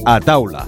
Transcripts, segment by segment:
A taula.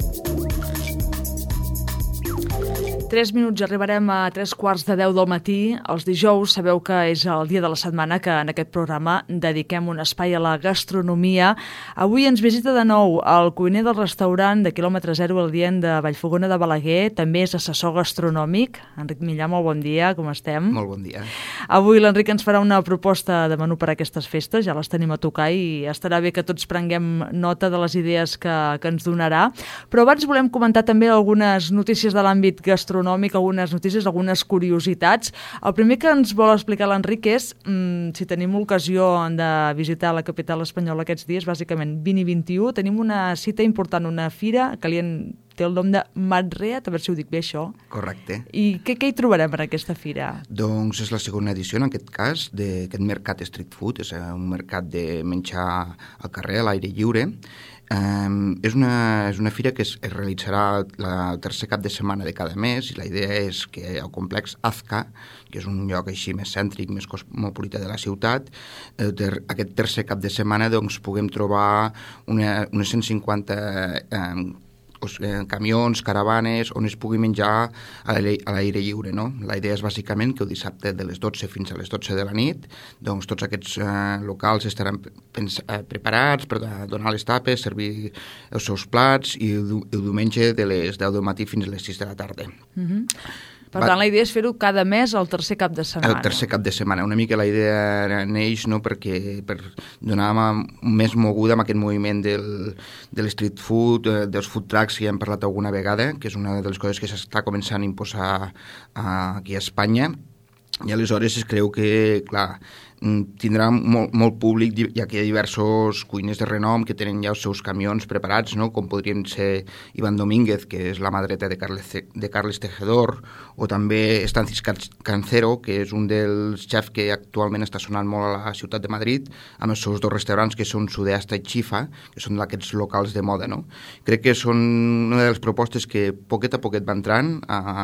3 minuts, arribarem a 3:15 del matí. Els dijous sabeu que és el dia de la setmana que en aquest programa dediquem un espai a la gastronomia. Avui ens visita de nou el cuiner del restaurant de quilòmetre zero al Dient de Vallfogona de Balaguer, també és assessor gastronòmic. Enric Millà, molt bon dia, com estem? Molt bon dia. Avui l'Enric ens farà una proposta de menú per a aquestes festes, ja les tenim a tocar i estarà bé que tots prenguem nota de les idees que ens donarà. Però abans volem comentar també algunes notícies de l'àmbit gastronòmic, algunes notícies, algunes curiositats. El primer que ens vol explicar l'Enric és si tenim l'ocasió de visitar la capital espanyola aquests dies, bàsicament 20 i 21, tenim una cita important, una fira que té el nom de Matreat, a veure si ho dic bé això. Correcte. I què hi trobarem en aquesta fira? Doncs és la segona edició, en aquest cas, d'aquest mercat street food, és un mercat de menjar al carrer, a l'aire lliure. És una fira que es realitzarà el tercer cap de setmana de cada mes i la idea és que el complex Azca, que és un lloc així més cèntric, més cosmopolita de la ciutat, aquest tercer cap de setmana doncs, puguem trobar unes 150 camions, caravanes, on es pugui menjar a l'aire lliure, no? La idea és bàsicament que el dissabte de les 12 fins a les 12 de la nit, doncs tots aquests locals estaran preparats per donar les tapes, servir els seus plats i el diumenge de les 10 del matí fins a les 6 de la tarda. Per tant, la idea és fer-ho cada mes el tercer cap de setmana. El tercer cap de setmana. Una mica la idea neix per donar més moguda amb aquest moviment de l'street food, dels food trucks que ja hem parlat alguna vegada, que és una de les coses que s'està començant a imposar aquí a Espanya. I aleshores es creu que, clar, tindrà molt públic, ja que hi ha diversos cuiners de renom que tenen ja els seus camions preparats, no? Com podrien ser Iván Domínguez, que és la mà dreta de Carles Tejedor, o també Stancis Cancero, que és un dels xefs que actualment està sonant molt a la ciutat de Madrid, amb els seus dos restaurants, que són Sudeasta i Chifa, que són d'aquests locals de moda, no? Crec que són una de les propostes que poquet a poquet va entrant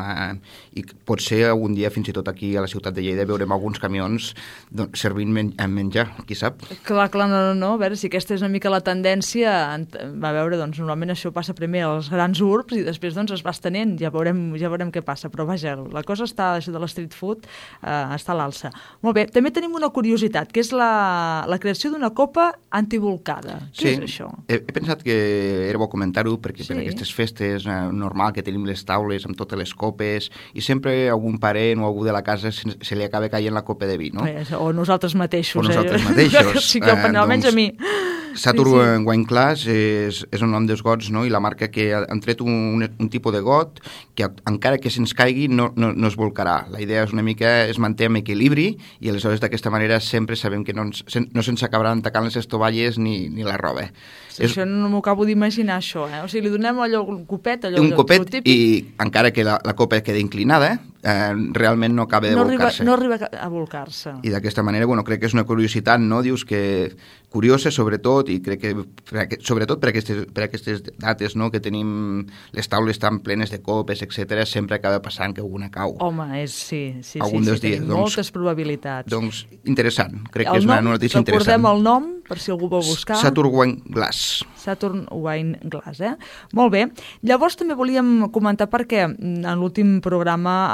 i potser algun dia fins i tot aquí a la ciutat de Lleida veurem alguns camions servint menjar, qui sap? Clar, no. A veure, si aquesta és una mica la tendència, a veure, doncs normalment això passa primer als grans urbs i després doncs es va estenent, ja veurem què passa, però vaja, la cosa està, això de l'street food, està a l'alça. Molt bé, també tenim una curiositat, que és la creació d'una copa antivolcada. Què és això? He pensat que era bo comentar-ho, perquè per aquestes festes normal que tenim les taules amb totes les copes i sempre algun parent o algú de la casa se li acaba caient la copa de vi, no? O nosaltres mateixos. Sí, que almenys a mi. Saturn Wine Glass és el nom dels gots, no? I la marca que han tret un tipus de got que encara que se'ns caigui no es volcarà. La idea és una mica es manté en equilibri i aleshores d'aquesta manera sempre sabem que no se'ns acabaran tacant les estovalles ni la roba. Això no m'ho acabo d'imaginar, això. O sigui, li donem allò, un copet, un copet i encara que la copa queda inclinada, realment no acaba de volcar-se. No arriba a volcar-se. I d'aquesta manera, crec que és una curiositat, no? Dius que curiosa, sobretot, i crec que sobretot per aquestes dates, no?, que tenim les taules tan plenes de copes, etc., sempre acaba passant que alguna cau. Home, sí, tenim moltes probabilitats. Doncs interessant, crec que és una notícia interessant. Recordem el nom, per si algú vol buscar. Saturn Wine Glass. Saturn Wine Glass, Molt bé. Llavors també volíem comentar perquè en l'últim programa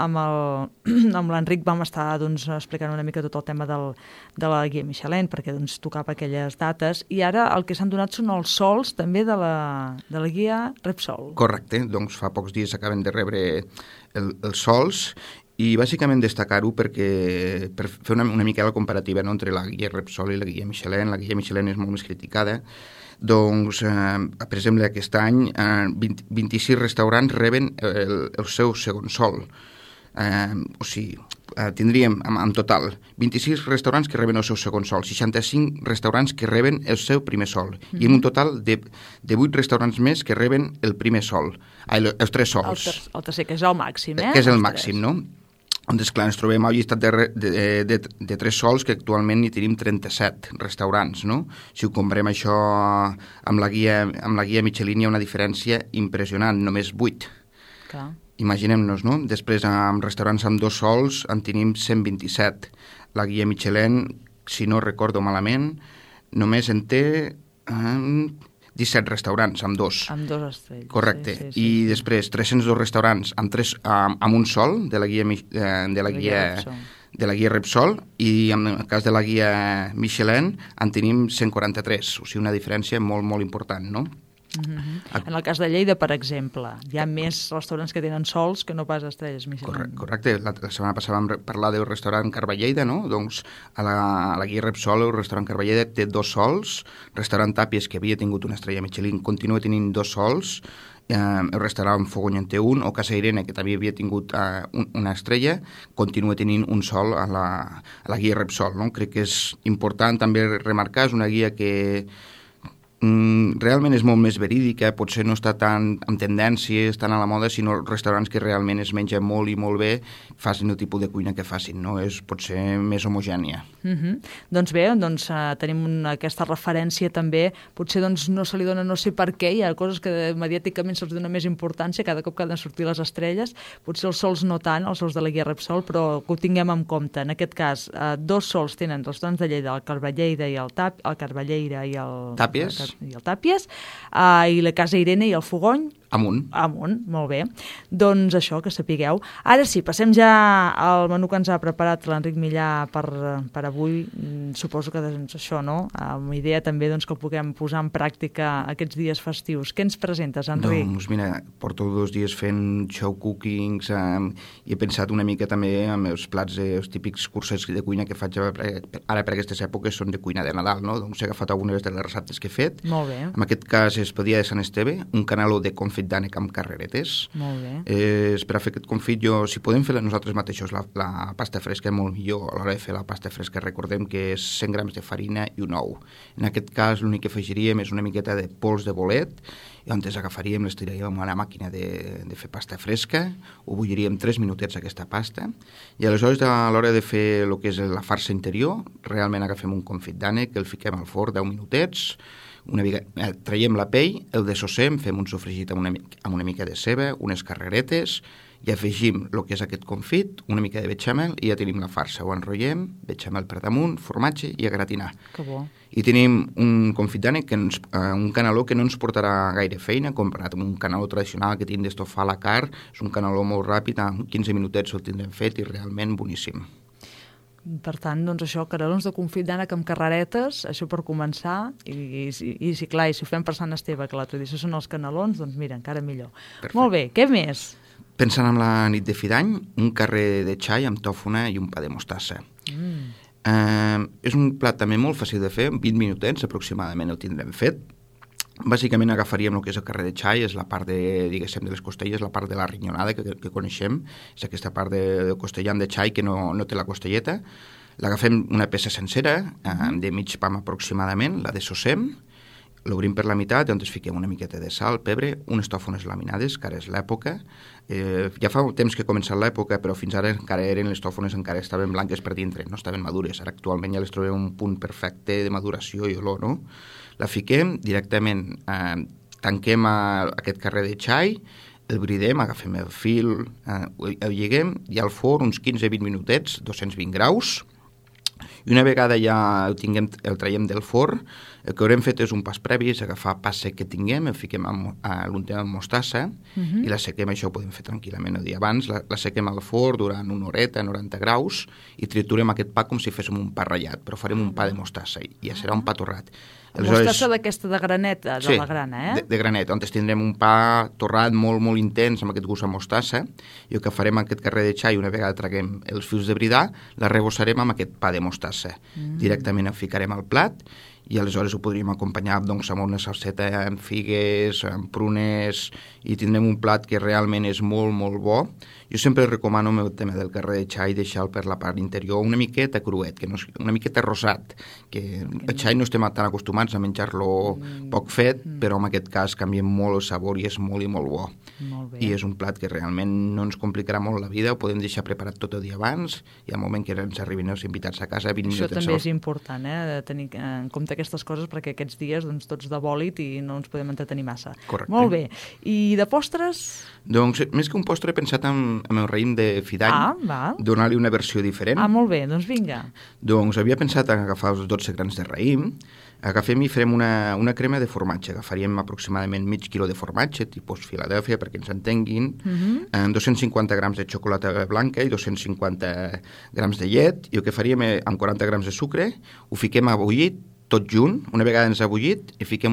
amb l'Enric vam estar explicant una mica tot el tema de la guia Michelin, perquè tocava aquelles dates, i ara el que s'han donat són els sols també de la guia Repsol. Correcte, doncs fa pocs dies acaben de rebre els sols i bàsicament destacar-ho per fer una mica la comparativa, no?, entre la guia Repsol i la guia Michelin. La guia Michelin és molt més criticada. Doncs, per exemple, aquest any 26 restaurants reben el seu segon sol. O sigui, tindríem en total 26 restaurants que reben el seu segon sol, 65 restaurants que reben el seu primer sol, i en un total de 8 restaurants més que reben el primer sol, els 3 sols. El tercer, que és el màxim, Que és el màxim, no? Doncs, clar, ens trobem al llistat de 3 sols, que actualment hi tenim 37 restaurants, no? Si ho comparem això amb la guia Michelin, hi ha una diferència impressionant, només 8. Clar. Imaginem-nos, no? Després, amb restaurants amb 2 sols, en tenim 127. La guia Michelin, si no recordo malament, només en té 17 restaurants amb 2. Amb 2 estrelles. Correcte. I després 302 restaurants amb un sol de la guia de la guia Repsol, i en el cas de la guia Michelin en tenim 143, o sigui, una diferència molt, molt important, no? En el cas de Lleida, per exemple, hi ha més restaurants que tenen sols que no pas estrelles Michelin. Correcte. La setmana passada vam parlar del restaurant Carballeda, no? Doncs a la guia Repsol, el restaurant Carballeda té 2 sols, restaurant Tàpies, que havia tingut una estrella Michelin, continua tenint 2 sols, el restaurant Fogony en té un, o Casa Irene, que també havia tingut una estrella, continua tenint un sol a la guia Repsol, no? Crec que és important també remarcar, és una guia que realment és molt més verídica, potser no està tan amb tendències, tan a la moda, sinó restaurants que realment es menja molt i molt bé, facin el tipus de cuina que facin, no? És potser més homogènia. Doncs bé, tenim aquesta referència també, potser no se li dona no sé per què, hi ha coses que mediàticament se'ls dona més importància cada cop que han de sortir les estrelles, potser els sols no tant, els sols de la guia Repsol, però que ho tinguem en compte. En aquest cas, 2 sols tenen restaurants de Lleida, el Carballeira i el Carballeira i el Tàpies, i la Casa Irene i el Fogony, Amunt, molt bé. Doncs això, que sapigueu. Ara sí, passem ja al menú que ens ha preparat l'Enric Millà per avui. Suposo que això, no? Amb idea també que ho puguem posar en pràctica aquests dies festius. Què ens presentes, Enric? Doncs mira, porto 2 dies fent show cookings i he pensat una mica també amb els plats, els típics cursos de cuina que faig ara per aquestes èpoques són de cuina de Nadal, no? Doncs he agafat algunes de les receptes que he fet. Molt bé. En aquest cas és pedia de Sant Esteve, un caneló de confit d'ànec amb carreretes. Molt bé. Per a fer aquest confit, si podem fer nosaltres mateixos la pasta fresca, és molt millor a l'hora de fer la pasta fresca. Recordem que és 100 grams de farina i un ou. En aquest cas, l'únic que afegiríem és una miqueta de pols de bolet, i on agafaríem, les tiraríem a una màquina de fer pasta fresca, ho bulliríem 3 minutets aquesta pasta, i aleshores a l'hora de fer el que és la farsa interior, realment agafem un confit d'ànec, el fiquem al forn 10 minutets, traiem la pell, el dessossem, fem un sofregit amb una mica de ceba, unes carreretes, i afegim el que és aquest confit, una mica de bechamel, i ja tenim la farsa. Ho enrotllem, bechamel per damunt, formatge i a gratinar. Que bo. I tenim un confit d'ànec, un caneló que no ens portarà gaire feina, comparat amb un caneló tradicional que tenim d'estofar a la carn. És un caneló molt ràpid, en 15 minutets el tindrem fet i realment boníssim. Per tant, això, canelons de confit d'ànec amb carreretes, això per començar, i clar, i si ho fem per Sant Esteve, que la tradició són els canelons, doncs mira, encara millor. Perfecte. Molt bé, què més? Pensant en la nit de fi d'any, un carrer de xai amb tòfona i un pa de mostassa. És un plat també molt fàcil de fer, 20 minutets aproximadament el tindrem fet. Bàsicament agafaríem el que és el carrer de xai, és la part de les costelles, la part de la rinyonada que coneixem, és aquesta part del costellam de xai que no té la costelleta. L'agafem una peça sencera, de mig pam aproximadament, la dessossem, l'obrim per la meitat, on fiquem una miqueta de sal, pebre, unes tòfones laminades, que ara és l'època. Ja fa temps que ha començat l'època, però fins ara encara les tòfones encara estaven blanques per dintre, no estaven madures. Ara actualment ja les trobem un punt perfecte de maduració i olor, no? La fiquem directament, tanquem aquest carrer de xai, el bridem, agafem el fil, el lliguem, i al forn uns 15-20 minutets, 220 graus, i una vegada ja el traiem del forn, el que haurem fet és un pas previ, és agafar pa sec que tinguem, el fiquem a l'untena de mostassa, i la sequem, això ho podem fer tranquil·lament el dia abans, la sequem al forn durant una horeta, 90 graus, i triturem aquest pa com si féssim un pa ratllat, però farem un pa de mostassa, i ja serà un pa torrat. Mostassa d'aquesta de granet, de la grana, Sí, de granet, on tindrem un pa torrat molt, molt intens amb aquest gust a mostassa, i el que farem aquest carrer de xai, una vegada traguem els fils de bridar, la rebossarem amb aquest pa de mostassa. Directament el ficarem al plat, i aleshores ho podríem acompanyar amb una salseta amb figues, amb prunes, i tindrem un plat que realment és molt, molt bo. Jo sempre recomano el tema del carrer de xai deixar-lo per la part interior una miqueta cruet, una miqueta rosat, que el xai no estem tan acostumats a menjar-lo poc fet, però en aquest cas canvia molt el sabor i és molt i molt bo. I és un plat que realment no ens complicarà molt la vida, ho podem deixar preparat tot el dia abans, i al moment que ens arribin els invitats a casa, 20 Això minuts de també sol. és important, de tenir en compte aquestes coses, perquè aquests dies doncs, tots de bòlit i no ens podem entretenir massa. Correcte. Molt bé. I de postres? Doncs, més que un postre, he pensat en el raïm de fi d'any, donar-li una versió diferent. Molt bé, doncs vinga. Doncs havia pensat en agafar els 12 grans de raïm, agafem i farem una crema de formatge. Agafaríem aproximadament mig quilo de formatge, tipus Filadèlfia, perquè ens entenguin, 250 grams de xocolata blanca i 250 grams de llet, i el que faríem amb 40 grams de sucre, ho fiquem a bullir tot junt. Una vegada ens ha bullit, hi fiquem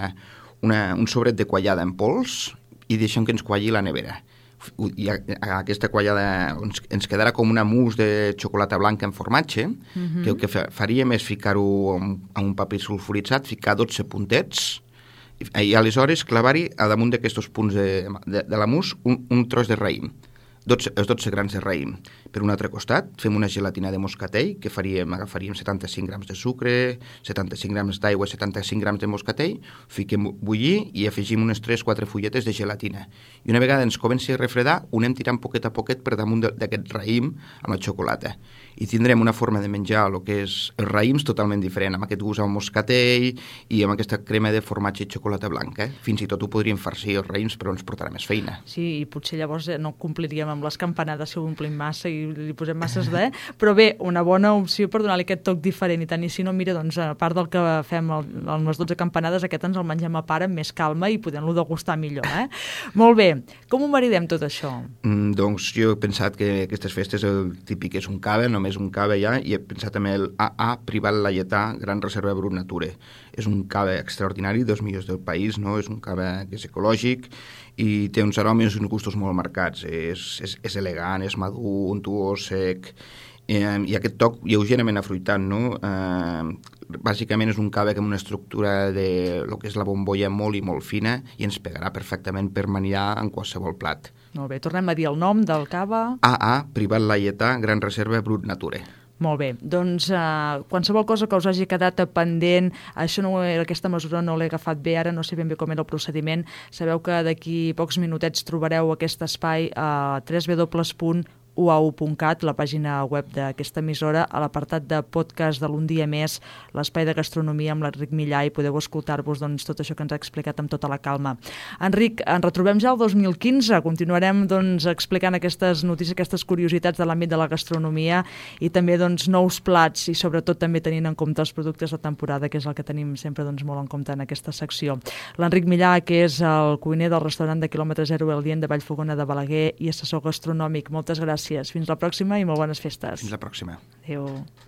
un sobret de quallada en pols i deixem que ens qualli a la nevera. I aquesta quallada ens quedarà com una mousse de xocolata blanca en formatge, que el que faríem és ficar-ho en un paper sulfuritzat, ficar 12 puntets, i aleshores clavar-hi a damunt d'aquests punts de la mousse un tros de raïm, els 12 grans de raïm. Per un altre costat, fem una gelatina de moscatell, que agafaríem 75 grams de sucre, 75 grams d'aigua, 75 grams de moscatell, fiquem bullir i afegim unes 3-4 fulletes de gelatina. I una vegada ens comenci a refredar, ho anem tirant poquet a poquet per damunt d'aquest raïm amb la xocolata. I tindrem una forma de menjar el que és els raïms totalment diferent, amb aquest gust al moscatell i amb aquesta crema de formatge i xocolata blanca. Fins i tot ho podríem farcir els raïms, però ens portarà més feina. Sí, i potser llavors no compliríem amb les campanades si ho omplim massa i li posem masses però bé, una bona opció per donar-li aquest toc diferent, i tant i si no, mira, doncs a part del que fem amb les 12 campanades, aquest ens el mengem a part amb més calma i podem-lo degustar millor, Molt bé, com ho maridem tot això? Doncs jo he pensat que aquestes festes el típic és un cava, només un cava ja, i he pensat en el AA Privat Laietà Gran Reserva Brut Nature. És un cava extraordinari, dels millors del país, no? És un cava que és ecològic i té uns aromes i uns gustos molt marcats. És elegant, és madur, untuós, sec, i aquest toc lleugerament afruitat, no? Bàsicament és un cava amb una estructura de lo que és la bombolla molt i molt fina i ens pegarà perfectament per maniar en qualsevol plat. Molt bé, tornem a dir el nom del cava. AA Privat Laietà Gran Reserva Brut Nature. Molt bé, doncs qualsevol cosa que us hagi quedat pendent, aquesta mesura no l'he agafat bé, ara no sé ben bé com era el procediment, sabeu que d'aquí pocs minutets trobareu aquest espai a www.uau.cat, la pàgina web d'aquesta emissora, a l'apartat de podcast de l'Un dia més, l'espai de gastronomia amb l'Enric Millà, i podeu escoltar-vos tot això que ens ha explicat amb tota la calma. Enric, ens retrobem ja el 2015, continuarem explicant aquestes notícies, aquestes curiositats de l'àmbit de la gastronomia i també nous plats i sobretot també tenint en compte els productes de temporada, que és el que tenim sempre molt en compte en aquesta secció. L'Enric Millà, que és el cuiner del restaurant de quilòmetre zero El Dient de Vallfogona de Balaguer i assessor gastronòmic. Moltes gràcies. Fins la pròxima i molt bones festes. Fins la pròxima. Adéu.